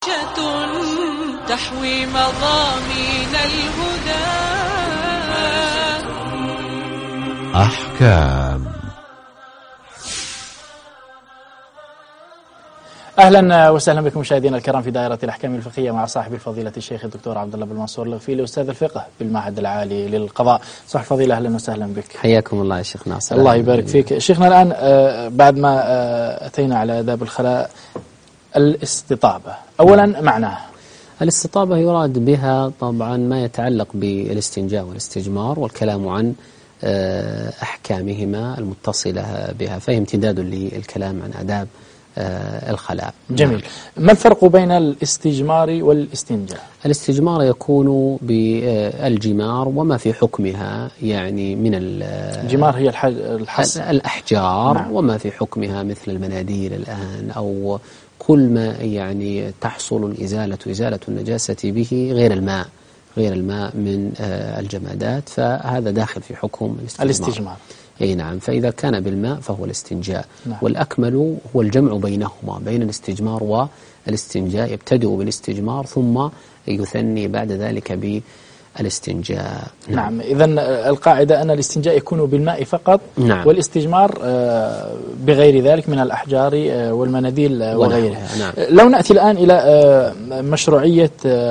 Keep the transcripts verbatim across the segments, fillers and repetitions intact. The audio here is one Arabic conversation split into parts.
تحوي مضامين الهدى. أحكام. أهلا وسهلا بكم مشاهدينا الكرام في دائرة الأحكام الفقهية مع صاحب الفضيلة الشيخ الدكتور عبد الله بن منصور الغفيلي أستاذ الفقه بالمعهد العالي للقضاء. صاحب الفضيلة أهلا وسهلا بك. حياكم الله يا شيخ ناصر. الله يبارك فيك شيخنا. الآن بعد ما أتينا على آداب الخلاء، الاستطابة أولا معناها. الاستطابة يراد بها طبعا ما يتعلق بالاستنجاء والاستجمار والكلام عن أحكامهما المتصلة بها، فهي امتداد للكلام عن آداب الخلاء. جميل. ما الفرق بين الاستجمار والاستنجاء؟ الاستجمار يكون بالجمار وما في حكمها، يعني من الجمار هي الحص الأحجار. نعم. وما في حكمها مثل المناديل الآن أو كل ما يعني تحصل الإزالة إزالة النجاسة به غير الماء غير الماء من الجمادات، فهذا داخل في حكم الاستجمار. الاستجمار. أي نعم. فإذا كان بالماء فهو الاستنجاء. نعم. والأكمل هو الجمع بينهما، بين الاستجمار والاستنجاء، يبتدئ بالاستجمار ثم يثني بعد ذلك بالاستنجاء. نعم, نعم. إذن القاعدة أن الاستنجاء يكون بالماء فقط. نعم. والاستجمار بغير ذلك من الأحجار والمناديل وغيرها. نعم. لو نأتي الآن إلى مشروعية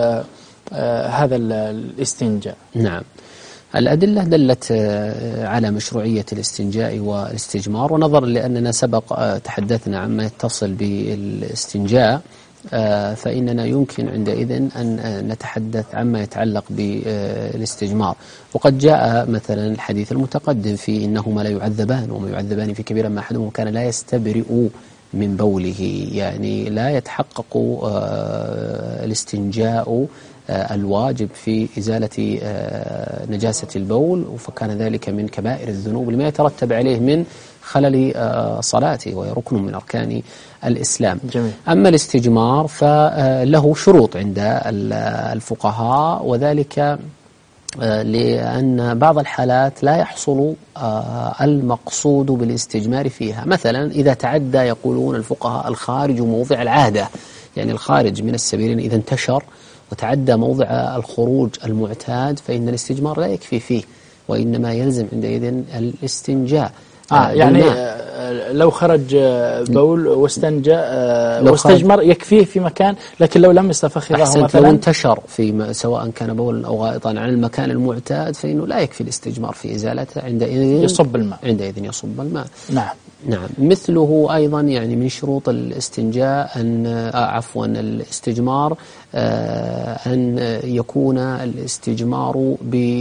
هذا الاستنجاء. نعم. الأدلة دلت على مشروعية الاستنجاء والاستجمار، ونظرا لأننا سبق تحدثنا عما يتصل بالاستنجاء فإننا يمكن عندئذ أن نتحدث عما يتعلق بالاستجمار. وقد جاء مثلا الحديث المتقدم في إنهما لا يعذبان وما يعذبان في كبير ما أحدهما كان لا يستبرئ من بوله، يعني لا يتحقق الاستنجاء الواجب في إزالة نجاسة البول، فكان ذلك من كبائر الذنوب لما يترتب عليه من خلل صلاته، وهي ركن من أركان الإسلام. جميل. أما الاستجمار فله شروط عند الفقهاء، وذلك لأن بعض الحالات لا يحصل المقصود بالاستجمار فيها. مثلا إذا تعدى، يقولون الفقهاء، الخارج موضع العادة، يعني الخارج من السبيلين إذا انتشر وتعدى موضع الخروج المعتاد فإن الاستجمار لا يكفي فيه، وإنما يلزم عندئذ الاستنجاء. آه يعني آه لو خرج بول واستنجى آه واستجمر يكفيه في مكان، لكن لو لم يستفخذه مثلا لو انتشر في سواء كان بول أو غائطا عن المكان المعتاد فإنه لا يكفي الاستجمار في إزالته، عندئذ يصب الماء عندئذ يصب الماء. نعم. نعم. مثله أيضا يعني من شروط الاستنجاء أن آه عفوا الاستجمار آه أن يكون الاستجمار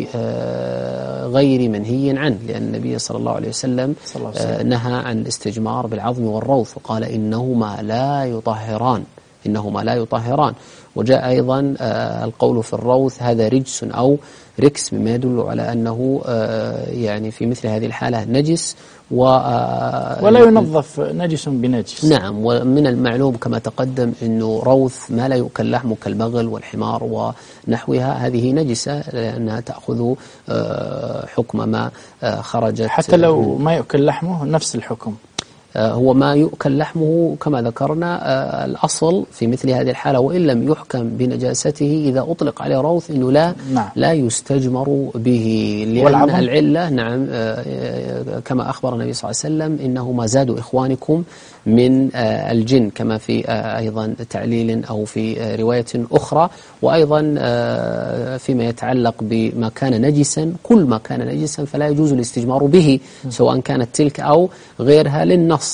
بغير منهي عنه، لأن النبي صلى الله عليه وسلم آه نهى عن الاستجمار بالعظم والروث، وقال إنهما لا يطهران إنهما لا يطهران. وجاء أيضا آه القول في الروث هذا رجس أو ركس، مما يدل على أنه آه يعني في مثل هذه الحالة نجس و ولا ينظف نجس بنجس. نعم. ومن المعلوم كما تقدم أنه روث ما لا يؤكل لحمه كالبغل والحمار ونحوها هذه نجسة، لأنها تأخذ حكم ما خرجت. حتى لو ما يؤكل لحمه نفس الحكم. هو ما يؤكل لحمه كما ذكرنا الأصل في مثل هذه الحالة، وإن لم يحكم بنجاسته إذا أطلق عليه روث إنه لا نعم. لا يستجمر به، لأن والعظم؟ العلة نعم كما أخبر النبي صلى الله عليه وسلم إنه ما زادوا إخوانكم من الجن، كما في أيضا تعليل أو في رواية أخرى. وأيضا فيما يتعلق بما كان نجسا، كل ما كان نجسا فلا يجوز الاستجمار به سواء كانت تلك أو غيرها للنص،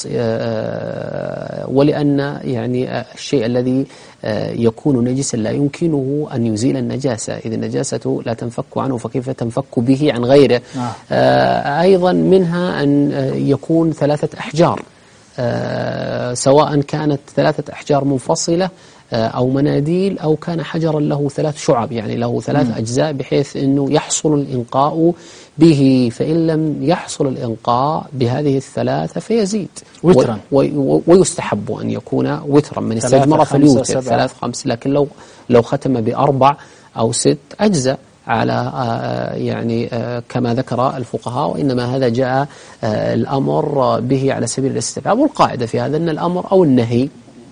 ولأن يعني الشيء الذي يكون نجسا لا يمكنه أن يزيل النجاسة، إذ النجاسة لا تنفك عنه فكيف تنفك به عن غيره. آه. أيضا منها أن يكون ثلاثة أحجار، آه سواء كانت ثلاثة أحجار منفصلة أو مناديل، أو كان حجرا له ثلاث شعب، يعني له ثلاث م. أجزاء بحيث أنه يحصل الإنقاء به، فإن لم يحصل الإنقاء بهذه الثلاثة فيزيد وترا، ويستحب أن يكون وترا، من استجمر فليوتر ثلاث خمس، لكن لو لو ختم بأربع أو ست أجزاء على آه يعني آه كما ذكر الفقهاء، وإنما هذا جاء آه الأمر به على سبيل الاستحباب. والقاعدة في هذا أن الأمر أو النهي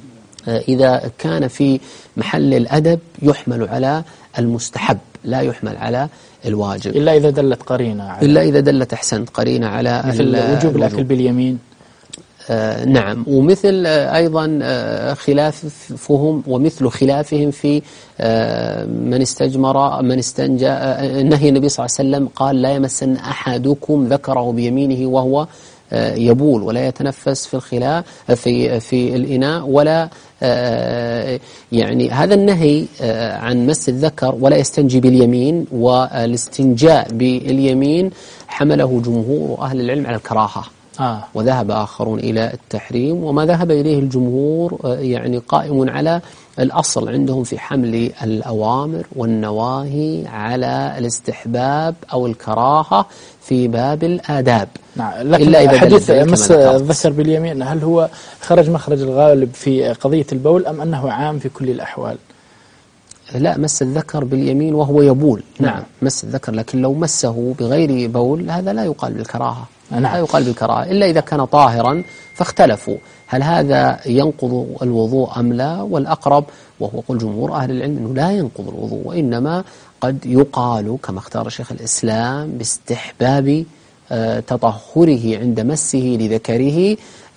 إذا كان في محل الأدب يحمل على المستحب لا يحمل على الواجب، إلا إذا دلت قرينة على إلا إذا دلت أحسنت قرينة على مثل وجوب الأكل باليمين. آه نعم، ومثل آه أيضا آه خلافهم ومثل خلافهم في آه من استجمر من استنجى. آه نهي النبي صلى الله عليه وسلم قال لا يمسن أحدكم ذكره بيمينه وهو آه يبول، ولا يتنفس في الخلاء في في الإناء، ولا آه يعني هذا النهي آه عن مس الذكر ولا يستنجي باليمين، والاستنجاء باليمين حمله جمهور أهل العلم على الكراهة. آه. وذهب آخرون إلى التحريم، وما ذهب إليه الجمهور يعني قائم على الأصل عندهم في حمل الأوامر والنواهي على الاستحباب أو الكراهة في باب الآداب. نعم، لكن إلا إذا حديث مس الذكر باليمين هل هو خرج مخرج الغالب في قضية البول أم أنه عام في كل الأحوال؟ لا، مس الذكر باليمين وهو يبول. نعم, نعم مس الذكر، لكن لو مسه بغير بول هذا لا يقال بالكراهة. نعم. لا يقال بالكراهة إلا إذا كان طاهرا، فاختلفوا هل هذا ينقض الوضوء أم لا، والأقرب وهو قول جمهور أهل العلم أنه لا ينقض الوضوء، وإنما قد يقال كما اختار شيخ الإسلام باستحباب آه تطهره عند مسه لذكره،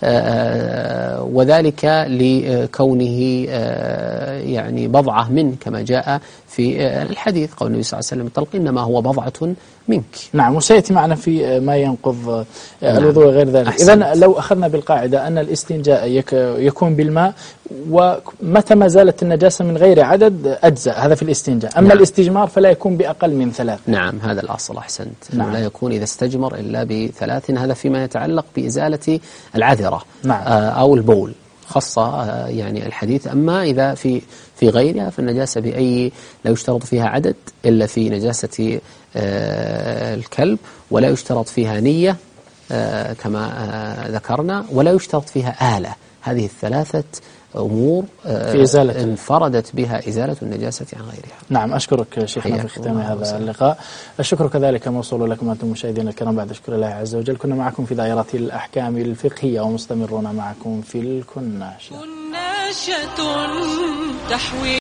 آه وذلك لكونه آه يعني بضعة منه كما جاء في آه الحديث قول النبي صلى الله عليه وسلم الطلق إنما هو بضعة منك. نعم، وسيأتي معنا في ما ينقض الوضوء وغير ذلك. إذن لو أخذنا بالقاعدة أن الاستنجاء يكون بالماء ومتى ما زالت النجاسة من غير عدد أجزاء، هذا في الاستنجاء. أما نعم. الاستجمار فلا يكون بأقل من ثلاث. نعم، هذا الأصل أحسنت. نعم. لا يكون إذا استجمر إلا بثلاث، هذا فيما يتعلق بإزالة العذرة. نعم. أو البول خاصة يعني الحديث. أما إذا في في غيرها فالنجاسة بأي لا يشترط فيها عدد إلا في نجاسة آه الكلب، ولا يشترط فيها نية آه كما آه ذكرنا، ولا يشترط فيها آلة. هذه الثلاثة أمور آه في إزالة انفردت بها إزالة النجاسة عن غيرها. نعم، أشكرك شيخنا في ختام هذا اللقاء. الشكر كذلك موصول لكم أنتم مشاهدينا الكرام. بعد شكر الله عز وجل كنا معكم في دائرة الأحكام الفقهية ومستمرون معكم في الكناشة. كناشة تحوي